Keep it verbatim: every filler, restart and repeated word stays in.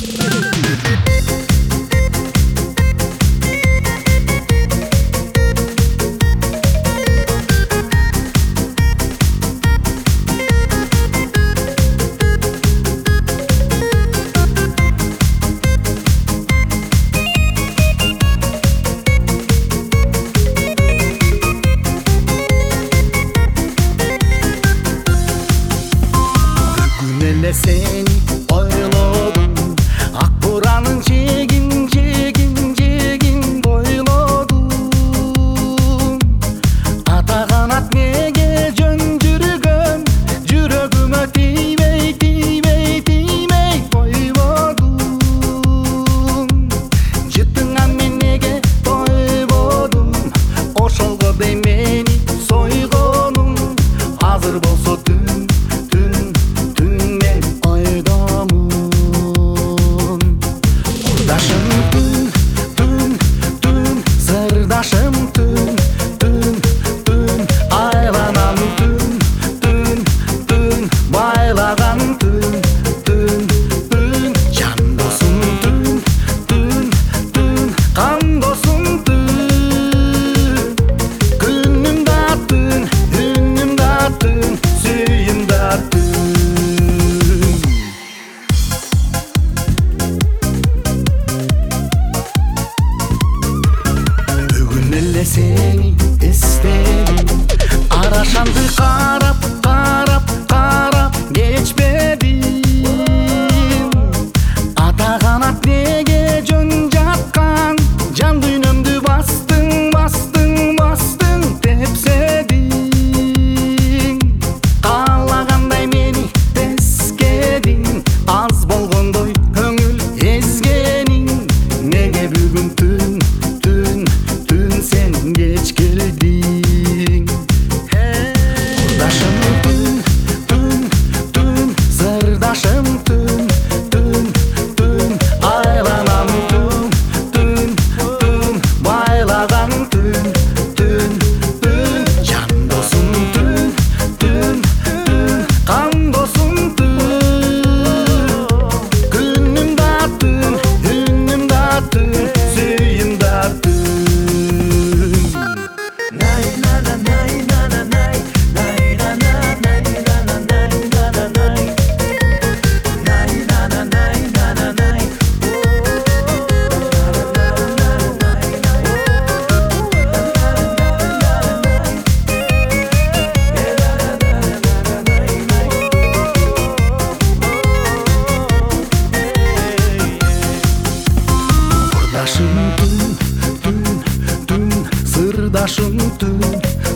Seni oyladım, ak buranın çegin çegin çegin boyladım. Ata kanat nege jön жүргөн, жүрөгүмө тийбей тийбей тийбей койбодум. Жытыңан мен неге тойбодум, ошолго дей мени сойгонум. Азыр болсо түн түн Сырдашым түн, түн, түн, айланам түн, түн, түн, байлаган түн, түн, түн, жан досум түн, түн, түн, кан досум түн. Күнүм да түн, үнүм да түн, сүйүм да түн. Seni istedim, araşandı karap karap karap geçmedim. Ata kanat nege jön жаткан, жан дүйнөмдү бастың бастың бастың тепседиң. Каалагандай мени тескедиң, аз болгондой көңүл эзгениң. Неге бүгүн түн түн түн сен geç geldin. Kurdaşım tün, tün, tün, sırdaşım tün, tün, tün, aylanam tün, tün, tün, baylagan tün, tün, tün, can dosum tün, tün, tün, kan dosum tün. Günüm da tün, ünüm da tün, suyum da tün. Kurdaşım tün, tün, tün, sırdaşım tün,